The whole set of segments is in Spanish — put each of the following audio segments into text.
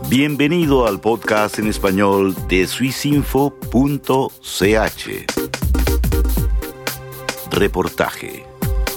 Bienvenido al podcast en español de swissinfo.ch. Reportaje.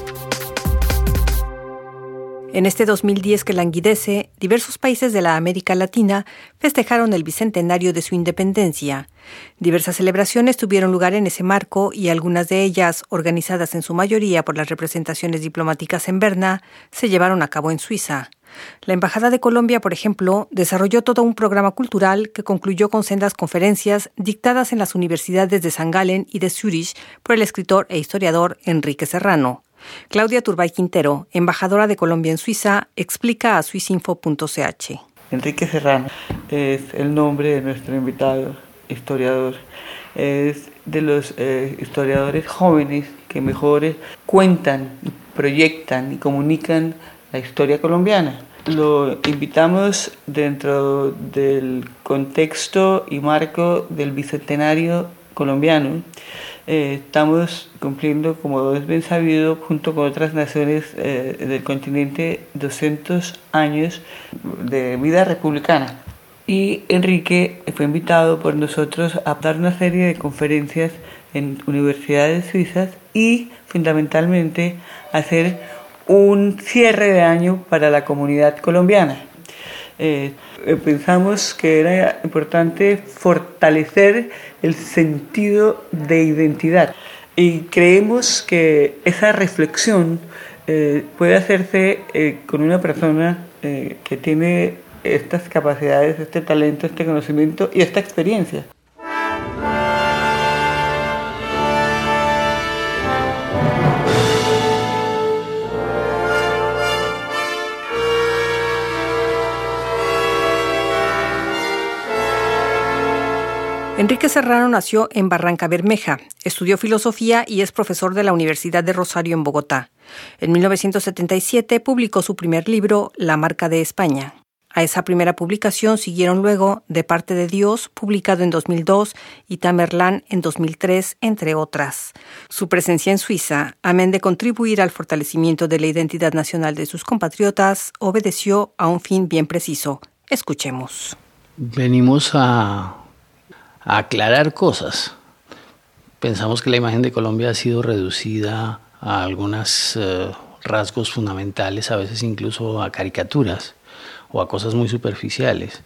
En este 2010 que languidece, diversos países de la América Latina festejaron el bicentenario de su independencia. Diversas celebraciones tuvieron lugar en ese marco y algunas de ellas, organizadas en su mayoría por las representaciones diplomáticas en Berna, se llevaron a cabo en Suiza. La Embajada de Colombia, por ejemplo, desarrolló todo un programa cultural que concluyó con sendas conferencias dictadas en las universidades de St. Gallen y de Zúrich por el escritor e historiador Enrique Serrano. Claudia Turbay Quintero, embajadora de Colombia en Suiza, explica a swissinfo.ch. Enrique Serrano es el nombre de nuestro invitado historiador. Es de los historiadores jóvenes que mejor cuentan, proyectan y comunican la historia colombiana. Lo invitamos dentro del contexto y marco del bicentenario colombiano. Estamos cumpliendo, como es bien sabido, junto con otras naciones del continente, 200 años de vida republicana. Y Enrique fue invitado por nosotros a dar una serie de conferencias en universidades suizas y, fundamentalmente, hacer un cierre de año para la comunidad colombiana. Pensamos que era importante fortalecer el sentido de identidad y creemos que esa reflexión puede hacerse con una persona que tiene estas capacidades, este talento, este conocimiento y esta experiencia. Enrique Serrano nació en Barranca Bermeja, estudió filosofía y es profesor de la Universidad de Rosario en Bogotá. En 1977 publicó su primer libro, La Marca de España. A esa primera publicación siguieron luego De parte de Dios, publicado en 2002, y Tamerlán en 2003, entre otras. Su presencia en Suiza, amén de contribuir al fortalecimiento de la identidad nacional de sus compatriotas, obedeció a un fin bien preciso. Escuchemos. Venimos a aclarar cosas. Pensamos que la imagen de Colombia ha sido reducida a algunos rasgos fundamentales, a veces incluso a caricaturas o a cosas muy superficiales,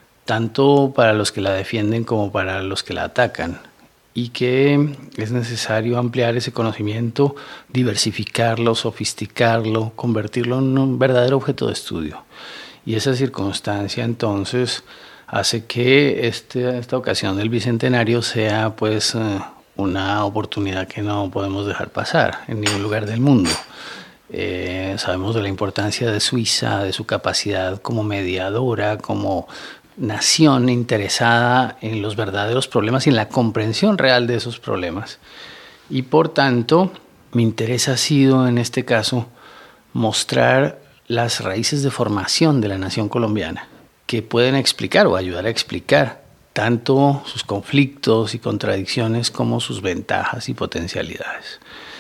tanto para los que la defienden como para los que la atacan, y que es necesario ampliar ese conocimiento, diversificarlo, sofisticarlo, convertirlo en un verdadero objeto de estudio. Y esa circunstancia entonces hace que esta ocasión del Bicentenario sea pues una oportunidad que no podemos dejar pasar en ningún lugar del mundo. Sabemos de la importancia de Suiza, de su capacidad como mediadora, como nación interesada en los verdaderos problemas y en la comprensión real de esos problemas. Y por tanto, mi interés ha sido en este caso mostrar las raíces de formación de la nación colombiana, que pueden explicar o ayudar a explicar tanto sus conflictos y contradicciones como sus ventajas y potencialidades.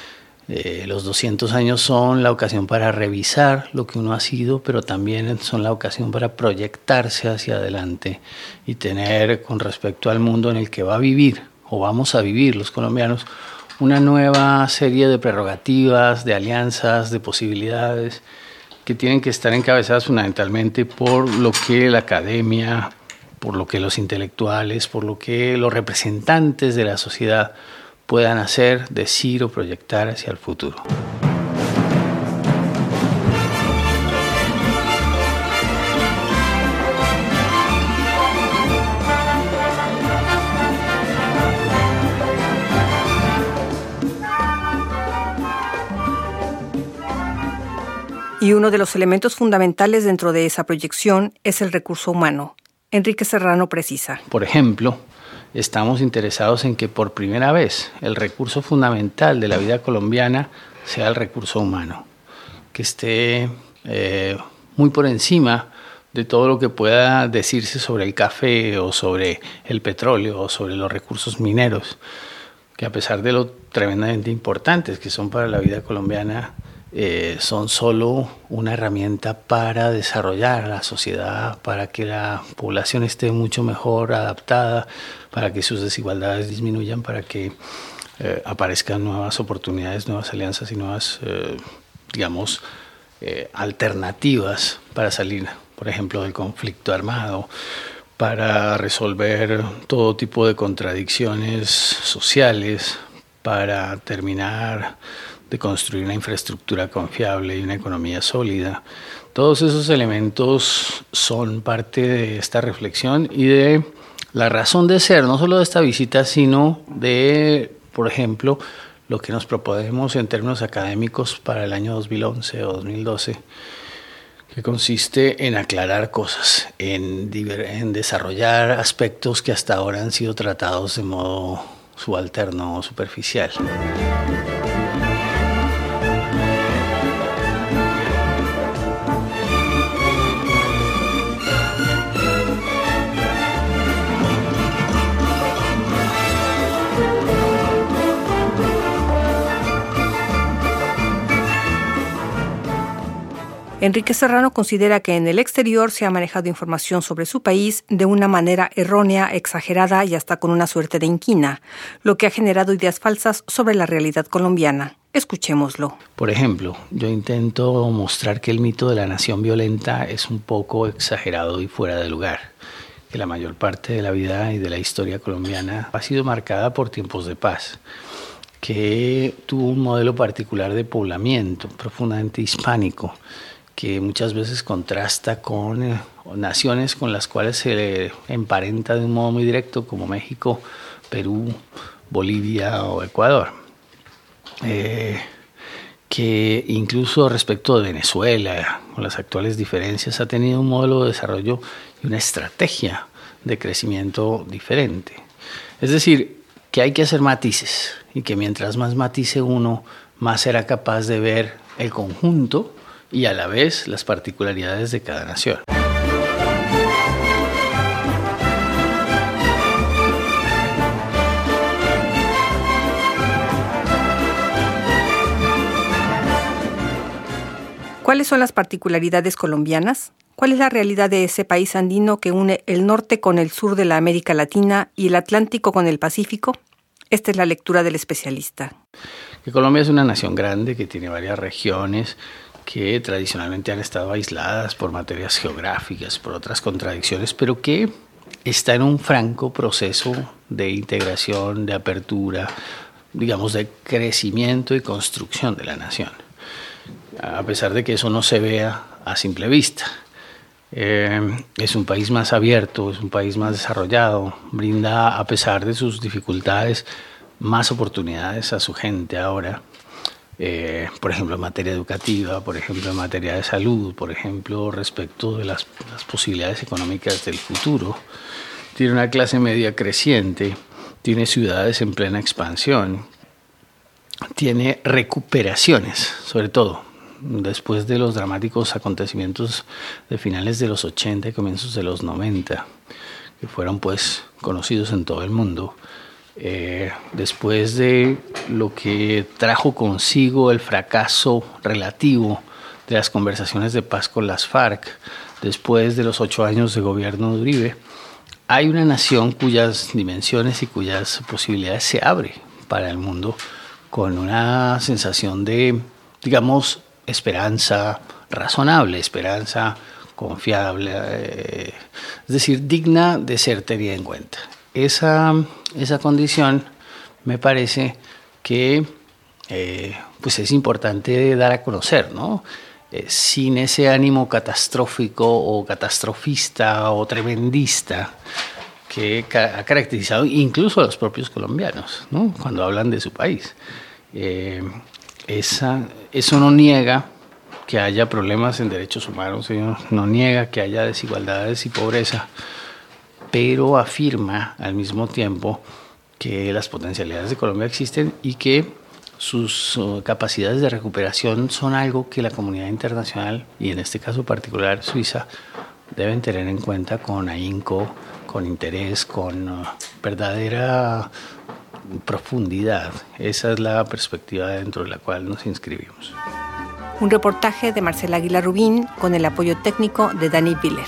Los 200 años son la ocasión para revisar lo que uno ha sido, pero también son la ocasión para proyectarse hacia adelante y tener, con respecto al mundo en el que va a vivir o vamos a vivir los colombianos, una nueva serie de prerrogativas, de alianzas, de posibilidades que tienen que estar encabezadas fundamentalmente por lo que la academia, por lo que los intelectuales, por lo que los representantes de la sociedad puedan hacer, decir o proyectar hacia el futuro. Y uno de los elementos fundamentales dentro de esa proyección es el recurso humano. Enrique Serrano precisa. Por ejemplo, estamos interesados en que por primera vez el recurso fundamental de la vida colombiana sea el recurso humano, que esté muy por encima de todo lo que pueda decirse sobre el café o sobre el petróleo o sobre los recursos mineros, que a pesar de lo tremendamente importantes que son para la vida colombiana, son solo una herramienta para desarrollar la sociedad, para que la población esté mucho mejor adaptada, para que sus desigualdades disminuyan, para que aparezcan nuevas oportunidades, nuevas alianzas y nuevas, alternativas para salir, por ejemplo, del conflicto armado, para resolver todo tipo de contradicciones sociales, para terminar de construir una infraestructura confiable y una economía sólida. Todos esos elementos son parte de esta reflexión y de la razón de ser, no solo de esta visita, sino de, por ejemplo, lo que nos proponemos en términos académicos para el año 2011 o 2012, que consiste en aclarar cosas, en desarrollar aspectos que hasta ahora han sido tratados de modo subalterno o superficial. Enrique Serrano considera que en el exterior se ha manejado información sobre su país de una manera errónea, exagerada y hasta con una suerte de inquina, lo que ha generado ideas falsas sobre la realidad colombiana. Escuchémoslo. Por ejemplo, yo intento mostrar que el mito de la nación violenta es un poco exagerado y fuera de lugar, que la mayor parte de la vida y de la historia colombiana ha sido marcada por tiempos de paz, que tuvo un modelo particular de poblamiento profundamente hispánico, que muchas veces contrasta con naciones con las cuales se le emparenta de un modo muy directo, como México, Perú, Bolivia o Ecuador. Que incluso respecto de Venezuela, con las actuales diferencias, ha tenido un modelo de desarrollo y una estrategia de crecimiento diferente. Es decir, que hay que hacer matices y que mientras más matice uno, más será capaz de ver el conjunto y a la vez las particularidades de cada nación. ¿Cuáles son las particularidades colombianas? ¿Cuál es la realidad de ese país andino que une el norte con el sur de la América Latina y el Atlántico con el Pacífico? Esta es la lectura del especialista. Que Colombia es una nación grande que tiene varias regiones que tradicionalmente han estado aisladas por materias geográficas, por otras contradicciones, pero que está en un franco proceso de integración, de apertura, digamos, de crecimiento y construcción de la nación, a pesar de que eso no se vea a simple vista. Es un país más abierto, es un país más desarrollado, brinda, a pesar de sus dificultades, más oportunidades a su gente ahora. Por ejemplo, en materia educativa, por ejemplo, en materia de salud, por ejemplo, respecto de las posibilidades económicas del futuro. Tiene una clase media creciente, tiene ciudades en plena expansión, tiene recuperaciones, sobre todo después de los dramáticos acontecimientos de finales de los 80 y comienzos de los 90, que fueron pues conocidos en todo el mundo. Después de lo que trajo consigo el fracaso relativo de las conversaciones de paz con las FARC, después de los 8 años de gobierno de Uribe, hay una nación cuyas dimensiones y cuyas posibilidades se abre para el mundo con una sensación de, digamos, esperanza razonable, esperanza confiable, es decir, digna de ser tenida en cuenta. Esa condición me parece que pues es importante dar a conocer, ¿no? Sin ese ánimo catastrófico o catastrofista o tremendista que ha caracterizado incluso a los propios colombianos, ¿no? Cuando hablan de su país. Eso no niega que haya problemas en derechos humanos, no niega que haya desigualdades y pobreza, pero afirma al mismo tiempo que las potencialidades de Colombia existen y que sus capacidades de recuperación son algo que la comunidad internacional, y en este caso particular Suiza, deben tener en cuenta con ahínco, con interés, con verdadera profundidad. Esa es la perspectiva dentro de la cual nos inscribimos. Un reportaje de Marcela Aguilar Rubín con el apoyo técnico de Dani Biller.